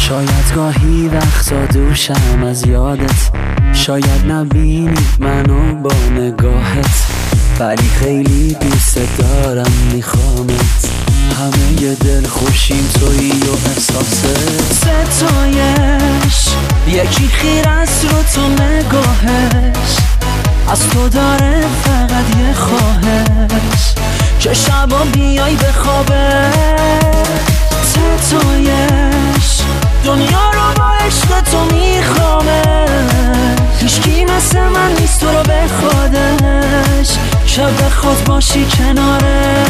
شاید گاهی وقتا دوشم از یادت، شاید نبینی منو با نگاهت، ولی خیلی دوست دارم میخوامت. همه ی دل خوشیم تویی و احساست. ستایش یکی خیر است رو تو نگاهش، از تو داره فقط یه خواهش که شبا بیای به خوابه. ستایش دنیا رو با عشق تو میخوامه، هیچکی مثل من نیست تو رو به خودش که بخواد باشی کناره.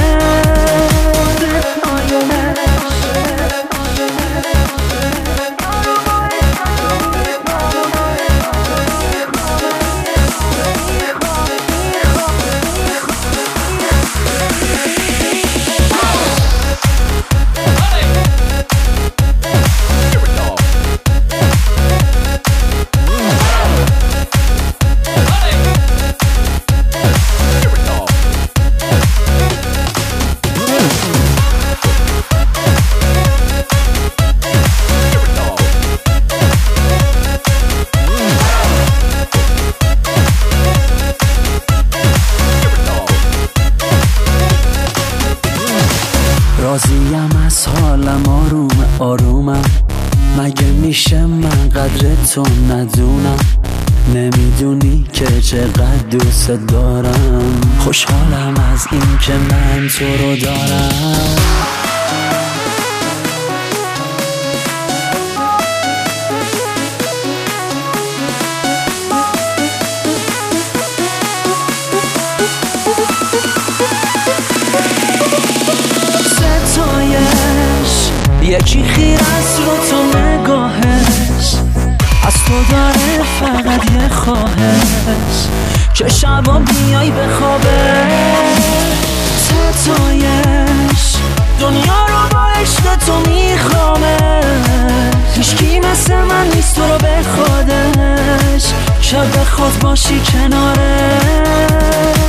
راضیم از حالم، آرومم، مگه میشه من قدر تو ندونم؟ نمیدونی که چقدر دوست دارم، خوشحالم از این که من تو رو دارم. یکی خیر است رو تو نگاهش، از تو داره فقط یه خواهش که شبا بیای به خوابه. ستایش دنیا رو با عشق تو میخوامه، هیچکی مثل من نیست تو رو به خودش که بخواد باشی کناره.